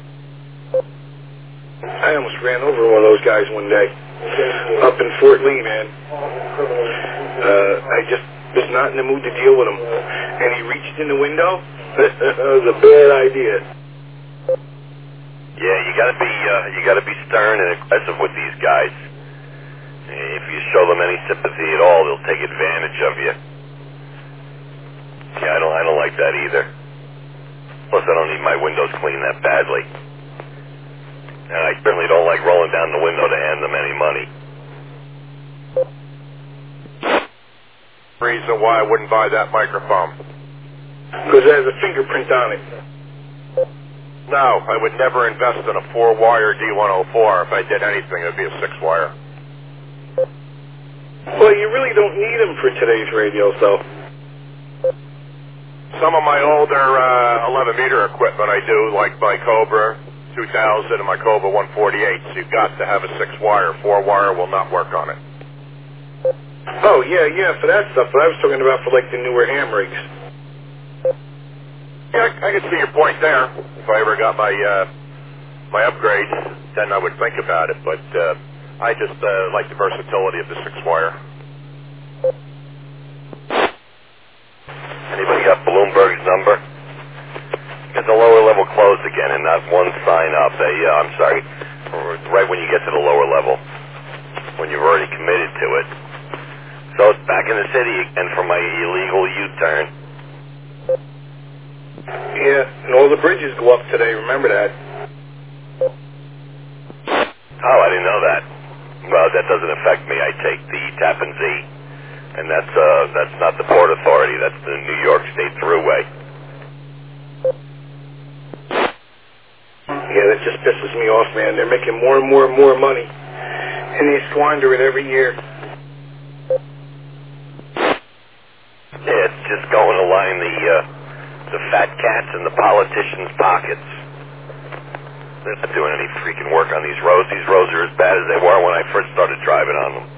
I almost ran over one of those guys one day up in Fort Lee, man. Uh, I just was not in the mood to deal with him, and he reached in the window. That was a bad idea.
Yeah, you gotta be uh, you gotta be stern and aggressive with these guys. If you show them any sympathy at all, they'll take advantage of you. Yeah, I don't I don't like that either. Plus, I don't need my windows cleaned that badly. And I certainly don't like rolling down the window to hand them any money.
Reason why I wouldn't buy that microphone.
Because it has a fingerprint on it.
No, I would never invest in a four-wire D one oh four. If I did anything, it would be a six-wire.
Well, you really don't need them for today's radios, though.
Some of my older uh, eleven meter equipment I do, like my Cobra two thousand and my Cobra one forty-eight. So you've got to have a six-wire. Four-wire will not work on it.
Oh, yeah, yeah, for that stuff. But I was talking about for, like, the newer ham rigs.
Yeah, I, I can see your point there. If I ever got my uh, my upgrade, then I would think about it. But uh, I just uh, like the versatility of the six-wire.
Anybody got Bloomberg's number? Get the lower level closed again, and not one sign up. They, uh, I'm sorry, right when you get to the lower level, when you've already committed to it. So it's back in the city again for my illegal U-turn.
Yeah, and all the bridges go up today, remember that.
Oh, I didn't know that. Well, that doesn't affect me. I take the Tappan Zee, and that's uh, that's not the Port Authority. That's the New York State Thruway.
Yeah, that just pisses me off, man. They're making more and more and more money, and they squander it every year.
Yeah, it's just going to line the uh, the fat cats in the politicians' pockets. They're not doing any freaking work on these roads. These roads are as bad as they were when I first started driving on them.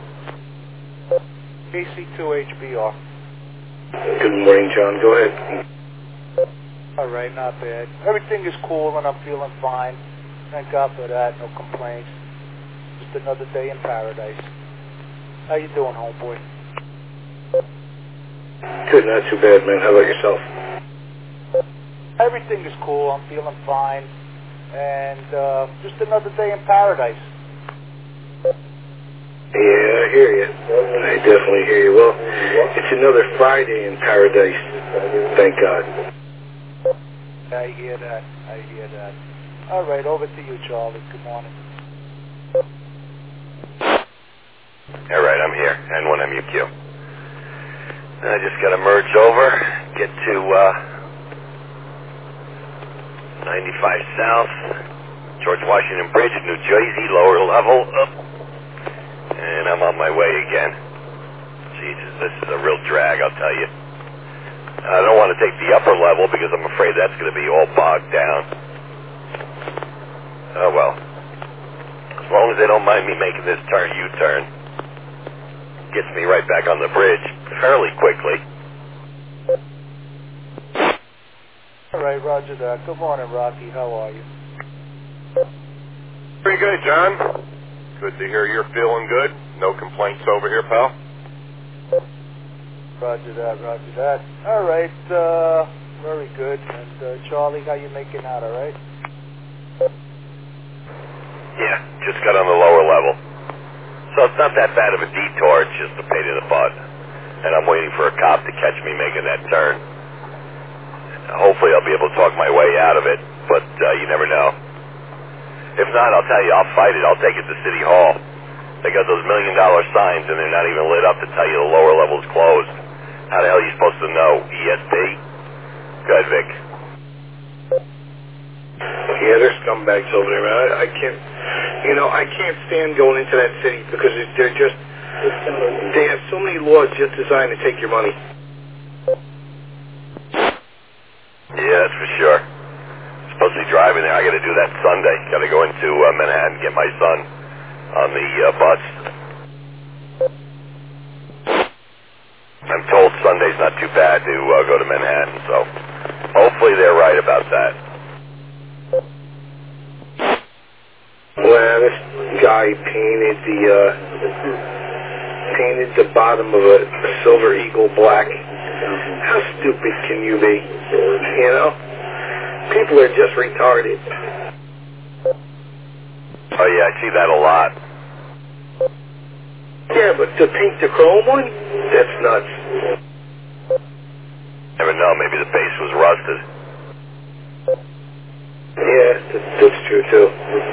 K C two H B R.
Good morning, John. Go ahead.
All right, not bad. Everything is cool and I'm feeling fine. Thank God for that. No complaints. Just another day in paradise. How you doing, homeboy?
Good, not too bad, man. How about yourself?
Everything is cool. I'm feeling fine. And uh, just another day in paradise.
Yeah, I hear you. I definitely hear you. Well, it's another Friday in paradise. Thank God.
I hear that. I hear that. All right, over to you, Charlie. Good morning.
All right, I'm here. N one M U Q. I just got to merge over, get to uh, ninety-five South, George Washington Bridge, New Jersey, lower level, up, and I'm on my way again. Jesus, this is a real drag, I'll tell you. I don't want to take the upper level because I'm afraid that's going to be all bogged down. Oh well. As long as they don't mind me making this turn U-turn, gets me right back on the bridge fairly quickly.
All right, roger that. Good morning, Rocky. How are you?
Pretty good, John. Good to hear you're feeling good. No complaints over here, pal.
Roger that, roger that. All right, uh, very good. And uh, Charlie, how you making out, all right?
Yeah, just got on the lower level. So it's not that bad of a detour, it's just a pain in the butt. And I'm waiting for a cop to catch me making that turn. Hopefully I'll be able to talk my way out of it, but uh, you never know. If not, I'll tell you, I'll fight it. I'll take it to City Hall. They got those million dollar signs and they're not even lit up to tell you the lower level's closed. How the hell are you supposed to know? E S P? Go ahead, Vic.
Yeah, there's scumbags over there, man. I, I can't, you know, I can't stand going into that city because it, they're just They have so many laws just designed to take your money.
Yeah, that's for sure. I'm supposed to be driving there. I got to do that Sunday. Got to go into uh, Manhattan, get my son on the uh, bus. I'm told Sunday's not too bad to uh, go to Manhattan, so hopefully they're right about that.
Well, this guy painted the uh, painted the bottom of a, a Silver Eagle black. How stupid can you be? You know, people are just retarded.
Oh yeah, I see that a lot.
Yeah, but to paint the chrome one, that's nuts.
Never know. Maybe the base was rusted.
Yeah, that's, that's true too.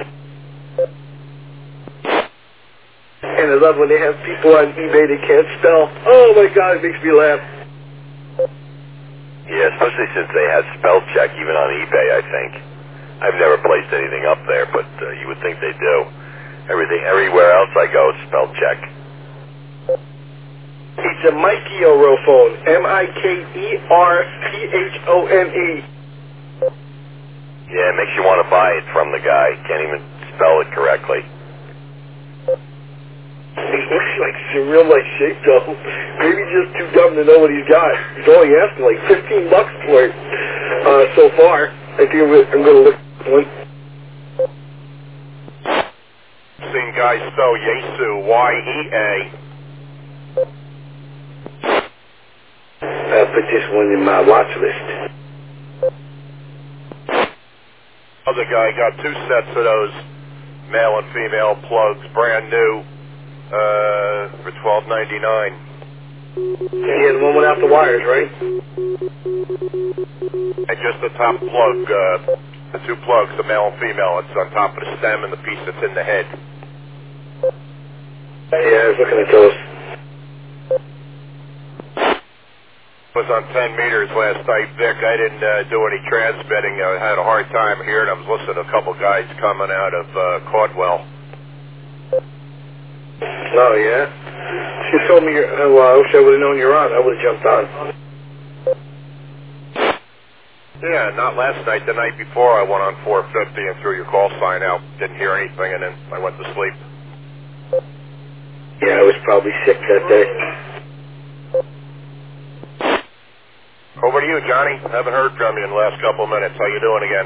And I love when they have people on eBay that can't spell. Oh my God, it makes me laugh.
Yeah, especially since they have spell check even on eBay, I think. I've never placed anything up there, but uh, you would think they do. Everything, everywhere else I go, it's spell check.
It's a Microphone. M I K E R P H O N E.
Yeah, it makes you want to buy it from the guy. Can't even spell it correctly.
He looks like he's in real nice shape, though. Maybe just too dumb to know what he's got. He's only asking like fifteen bucks for it uh, so far. I think I'm going to look at one.
Seen guys spell Yesu, Y E A.
I'll put this one in my watch list.
Other guy got two sets of those male and female plugs, brand new, uh, for twelve ninety-nine.
Yeah, the one without the wires, right?
And just the top plug, uh, the two plugs, the male and female, it's on top of the stem and the piece that's in the head.
Yeah, I was looking at those.
Was on ten meters last night, Vic. I didn't uh, do any transmitting. I had a hard time hearing. I was listening to a couple guys coming out of uh, Caldwell.
Oh, yeah? You told me, you're, oh, well, I wish I would have known you're on. I would have jumped on.
Yeah, not last night. The night before, I went on four fifty and threw your call sign out. Didn't hear anything, and then I went to sleep.
Yeah, I was probably sick that day.
Over to you, Johnny. Haven't heard from you in the last couple of minutes. How you doing again?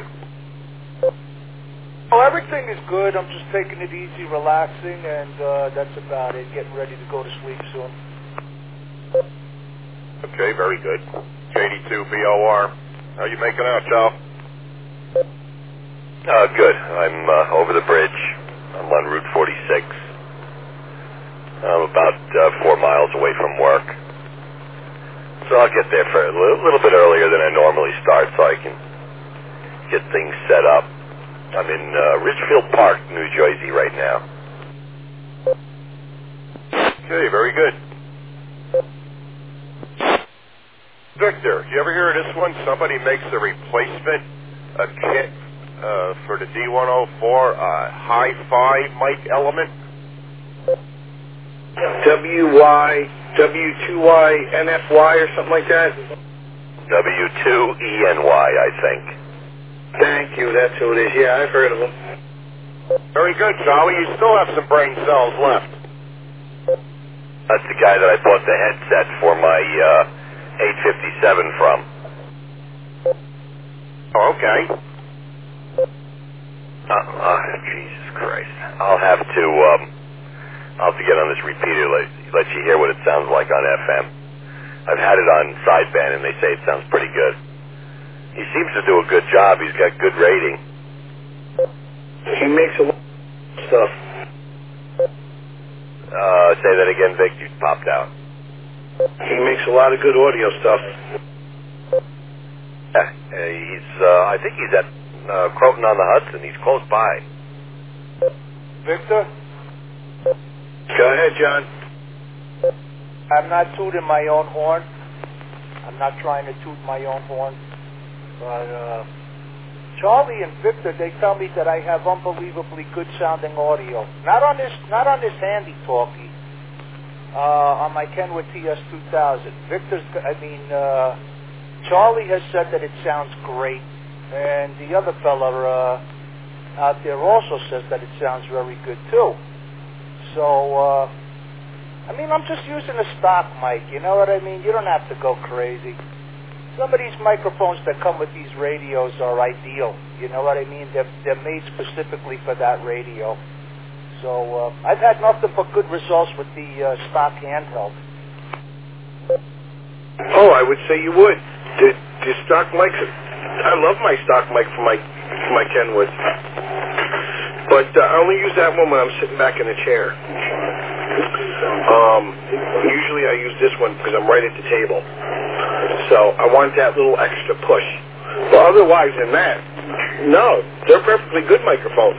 Oh, everything is good. I'm just taking it easy, relaxing, and uh, that's about it. Getting ready to go to sleep soon.
Okay, very good. J D two B O R. How you making out, Chow?
Uh, good. I'm uh, over the bridge. I'm on Route forty-six. I'm about uh, four miles away from work. So I'll get there for a little, little bit earlier than I normally start so I can get things set up. I'm in uh, Ridgefield Park, New Jersey right now.
Okay, very good. Victor, you ever hear of this one? Somebody makes a replacement, a kit uh, for the D one oh four, a hi-fi mic element.
W Y, W two Y, N F Y or something like that?
W two E N Y, I think.
Thank you, that's who it is. Yeah, I've heard of them.
Very good, Charlie. You still have some brain cells left.
That's the guy that I bought the headset for my uh, eight fifty-seven from.
Oh, okay.
Uh, oh, Jesus Christ. I'll have to, um, I'll have to get on this repeater, let, let you hear what it sounds like on F M. I've had it on sideband, and they say it sounds pretty good. He seems to do a good job. He's got good rating.
He makes a lot of stuff.
Uh, say that again, Vic. You popped out.
He makes a lot of good audio stuff.
Yeah, he's, uh, I think he's at uh, Croton on the Hudson. He's close by.
Victor,
Go ahead, John.
I'm not tooting my own horn. I'm not trying to toot my own horn. But uh, Charlie and Victor, they tell me that I have unbelievably good sounding audio. Not on this, not on this handy talkie, uh, on my Kenwood T S two thousand. Victor's, I mean, uh, Charlie has said that it sounds great, and the other fella uh, out there also says that it sounds very good too. So, uh, I mean, I'm just using a stock mic, you know what I mean? You don't have to go crazy. Some of these microphones that come with these radios are ideal, you know what I mean? They're, they're made specifically for that radio. So uh, I've had nothing but good results with the uh, stock handheld.
Oh, I would say you would. The, the stock mics, I love my stock mic for my for my Kenwood. But uh, I only use that one when I'm sitting back in a chair. Um, usually I use this one because I'm right at the table. So I want that little extra push. But otherwise than that, no, they're perfectly good microphones.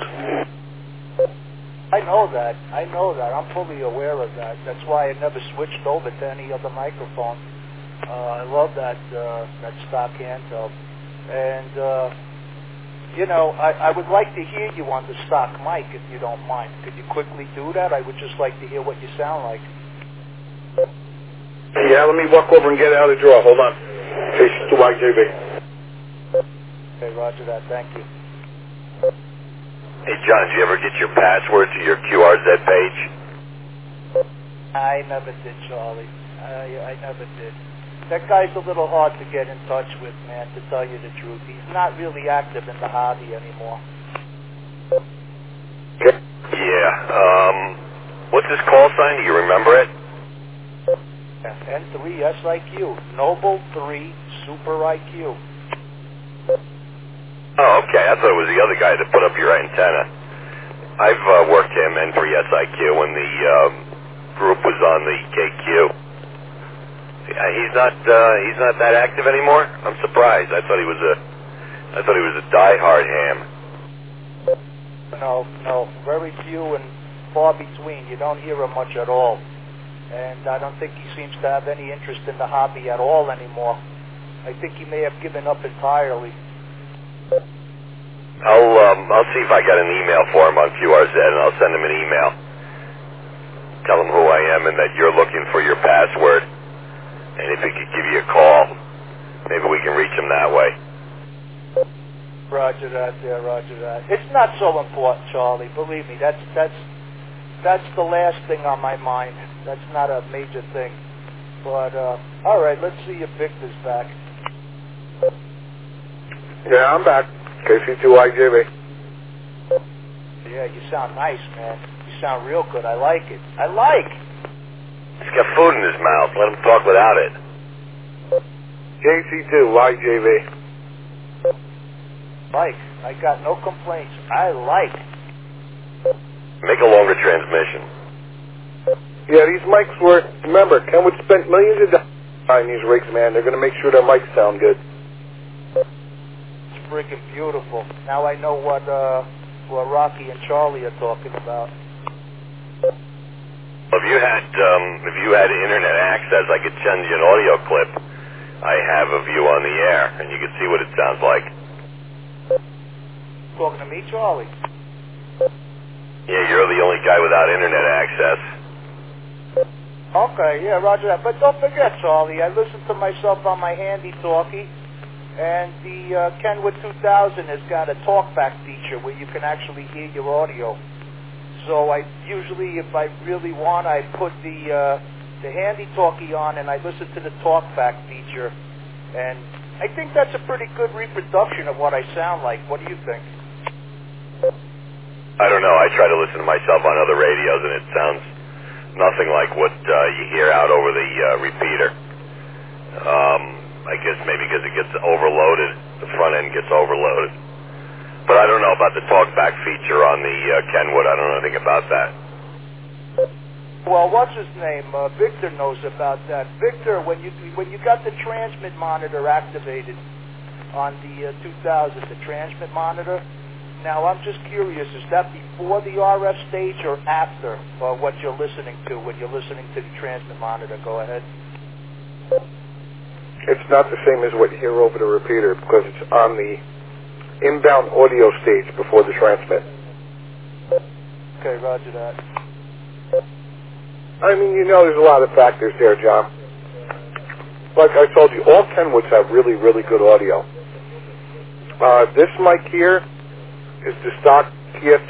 I know that. I know that. I'm fully aware of that. That's why I never switched over to any other microphone. Uh, I love that uh, that stock handheld. And, uh, you know, I, I would like to hear you on the stock mic, if you don't mind. Could you quickly do that? I would just like to hear what you sound like.
Yeah, let me walk over and get out of the drawer. Hold on. Face to Y J V.
Okay, roger that. Thank you.
Hey, John, did you ever get your password to your Q R Z page?
I never did, Charlie. I, I never did. That guy's a little hard to get in touch with, man, to tell you the truth. He's not really active in the hobby anymore.
Yeah. Um, what's his call sign? Do you remember it?
N three S I Q. Noble three Super I Q.
Oh, okay. I thought it was the other guy that put up your antenna. I've uh, worked him, N three S I Q, when the um, group was on the K Q. Yeah, he's not uh, he's not that active anymore. I'm surprised. I thought he was a I thought he was a diehard ham.
No, no, very few and far between. You don't hear him much at all, and I don't think he seems to have any interest in the hobby at all anymore. I think he may have given up entirely.
I'll um, I'll see if I got an email for him on Q R Z, and I'll send him an email. Tell him who I am and that you're looking for your password. And if he could give you a call, maybe we can reach him that way.
Roger that, there, Roger that. It's not so important, Charlie. Believe me, that's that's that's the last thing on my mind. That's not a major thing. But uh, all right, let's see if Victor's back.
Yeah, I'm back. K C two Y J V.
Yeah, you sound nice, man. You sound real good. I like it. I like.
He's got food in his mouth. Let him talk without it.
K C two Y J V.
Like. I got no complaints. I like.
Make a longer transmission.
Yeah, these mics were, remember, Kenwood spent millions of dollars buying these rigs, man. They're going to make sure their mics sound good.
It's freaking beautiful. Now I know what, uh, what Rocky and Charlie are talking about.
If you had um, if you had internet access, I could send you an audio clip. I have of you on the air, and you can see what it sounds like.
Talking to me, Charlie?
Yeah, you're the only guy without internet access.
Okay, yeah, roger that. But don't forget, Charlie, I listen to myself on my handy-talkie, and the uh, Kenwood two thousand has got a talkback feature where you can actually hear your audio. So I usually, if I really want, I put the uh, the handy-talkie on and I listen to the talkback feature. And I think that's a pretty good reproduction of what I sound like. What do you think?
I don't know. I try to listen to myself on other radios, and it sounds nothing like what uh, you hear out over the uh, repeater. Um, I guess maybe because it gets overloaded. The front end gets overloaded. But I don't know about the talkback feature on the uh, Kenwood. I don't know anything about that.
Well, what's his name? Uh, Victor knows about that. Victor, when you when you got the transmit monitor activated on the uh, two thousand, the transmit monitor. Now, I'm just curious: is that before the R F stage or after uh, what you're listening to when you're listening to the transmit monitor? Go ahead.
It's not the same as what you hear over the repeater because it's on the inbound audio stage before the transmit.
Okay, roger that.
I mean, you know, there's a lot of factors there, John. Like I told you, all Kenwoods have really, really good audio. Uh, this mic here is the stock T F